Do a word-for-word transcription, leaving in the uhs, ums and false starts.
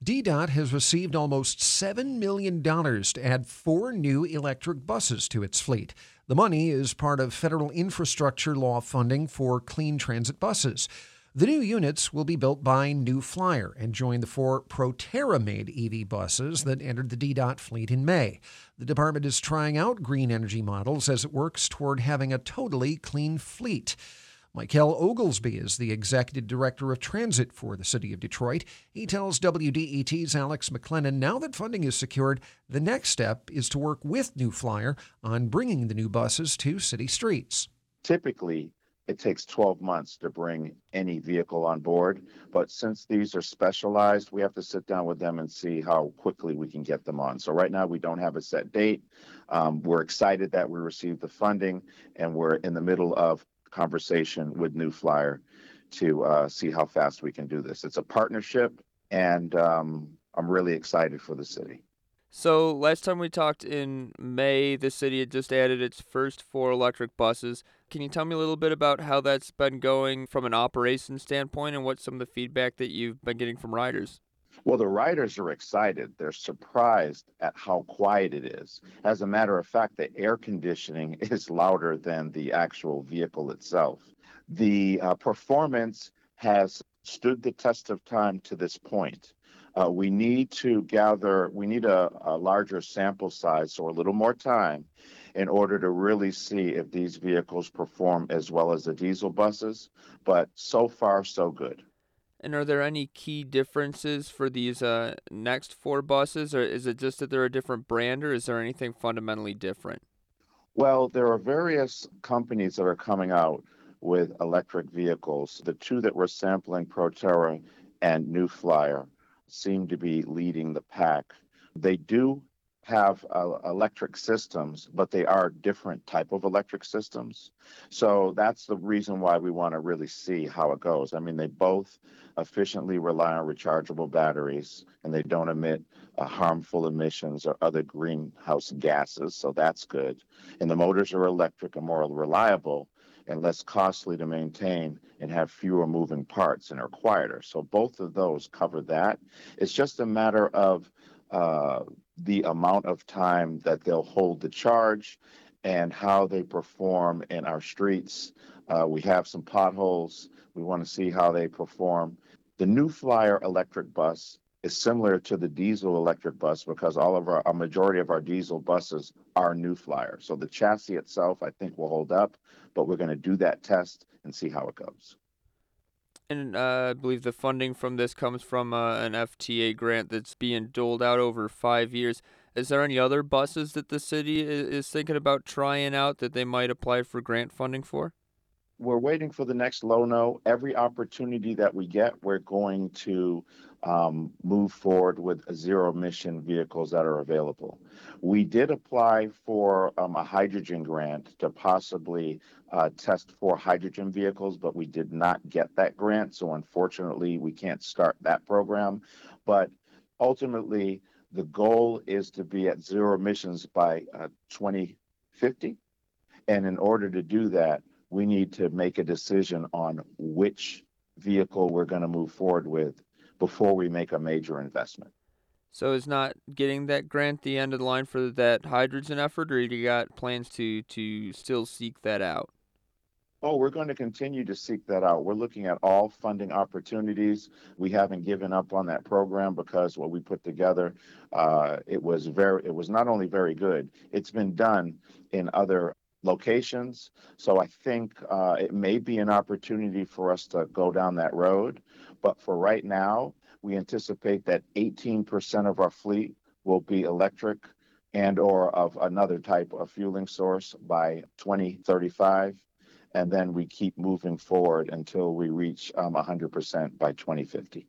D DOT has received almost seven million dollars to add four new electric buses to its fleet. The money is part of federal infrastructure law funding for clean transit buses. The new units will be built by New Flyer and join the four Proterra-made E V buses that entered the D DOT fleet in May. The department is trying out green energy models as it works toward having a totally clean fleet. Michael Oglesby is the executive director of transit for the city of Detroit. He tells W D E T's Alex McLennan now that funding is secured, the next step is to work with New Flyer on bringing the new buses to city streets. Typically, it takes twelve months to bring any vehicle on board, but since these are specialized, we have to sit down with them and see how quickly we can get them on. So right now, we don't have a set date. Um, we're excited that we received the funding, and we're in the middle of conversation with New Flyer to uh, see how fast we can do this. It's a partnership, and um, I'm really excited for the city. So last time we talked in May, the city had just added its first four electric buses. Can you tell me a little bit about how that's been going from an operations standpoint and what some of the feedback that you've been getting from riders? Well, the riders are excited. They're surprised at how quiet it is. As a matter of fact, the air conditioning is louder than the actual vehicle itself. The uh, performance has stood the test of time to this point. Uh, we need to gather, we need a, a larger sample size, so a little more time in order to really see if these vehicles perform as well as the diesel buses. But so far, so good. And are there any key differences for these uh, next four buses, or is it just that they're a different brand, or is there anything fundamentally different? Well, there are various companies that are coming out with electric vehicles. The two that we're sampling, Proterra and New Flyer, seem to be leading the pack. They do have uh, electric systems, but they are different type of electric systems. So that's the reason why we want to really see how it goes. I mean, they both efficiently rely on rechargeable batteries, and they don't emit uh, harmful emissions or other greenhouse gases, so that's good. And the motors are electric and more reliable and less costly to maintain and have fewer moving parts and are quieter. So both of those cover that. It's just a matter of uh, the amount of time that they'll hold the charge and how they perform in our streets. Uh, we have some potholes. We want to see how they perform. The New Flyer electric bus is similar to the diesel electric bus because all of our, a majority of our diesel buses are New Flyer. So the chassis itself, I think, will hold up, but we're going to do that test and see how it goes. And uh, I believe the funding from this comes from uh, an F T A grant that's being doled out over five years. Is there any other buses that the city is, is thinking about trying out that they might apply for grant funding for? We're waiting for the next low-no. Every opportunity that we get, we're going to um, move forward with zero-emission vehicles that are available. We did apply for um, a hydrogen grant to possibly uh, test for hydrogen vehicles, but we did not get that grant. So unfortunately, we can't start that program. But ultimately, the goal is to be at zero emissions by uh, twenty fifty. And in order to do that, we need to make a decision on which vehicle we're going to move forward with before we make a major investment. So is not getting that grant the end of the line for that hydrogen effort, or you got plans to, to still seek that out? Oh, we're going to continue to seek that out. We're looking at all funding opportunities. We haven't given up on that program because what we put together, uh, it was very, it was not only very good, it's been done in other locations. So I think uh, it may be an opportunity for us to go down that road. But for right now, we anticipate that eighteen percent of our fleet will be electric and or of another type of fueling source by twenty thirty-five. And then we keep moving forward until we reach um, one hundred percent by twenty fifty.